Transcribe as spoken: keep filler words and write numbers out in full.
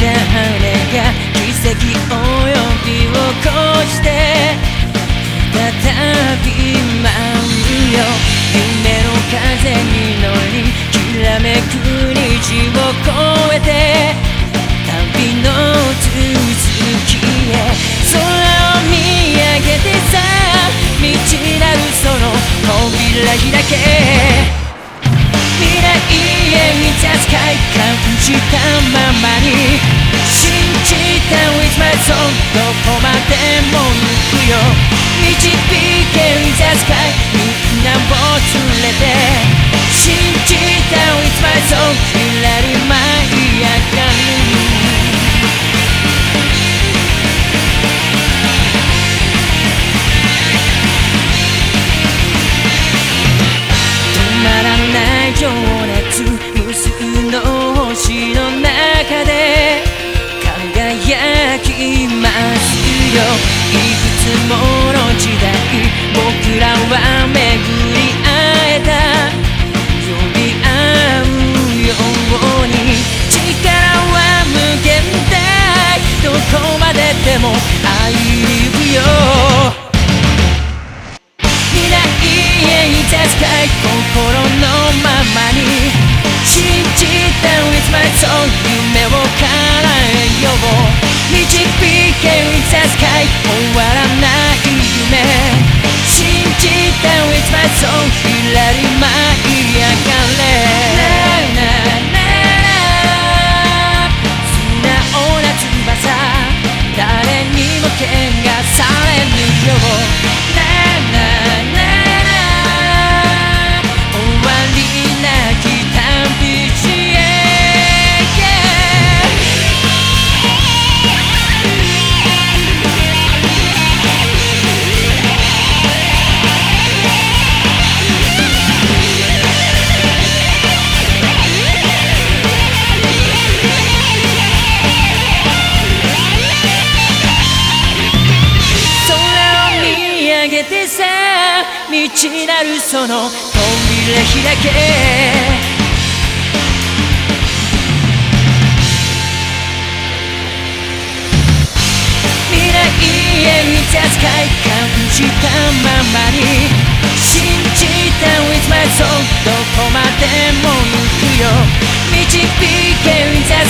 た羽が奇跡及びを越して再び舞うよ。夢の風に乗りきらめく虹を越えて旅の続きへ。空を見上げてさ未知なるその扉開け。未来へいざスカイ感じたままに信じた With my soul どこまでも行くよ。導け With the sky みんなを連れて信じた With my soul 揺れる舞い上がる。情熱無数の星の中で輝きますよ。いくつもの時代僕らは巡り会えた。呼び合うように力は無限大。どこまででも愛るよ。未来へいざスカイ心のままに信じた With my soul 夢を叶えよう。導け With the sky 終わらない夢信じた With my soul ひらり舞い上がれ。素直な翼誰にも怪我されぬよう。未知なるその扉開け。未来へいざスカイ感じたままに信じた With my soul どこまでも行くよ。導け With the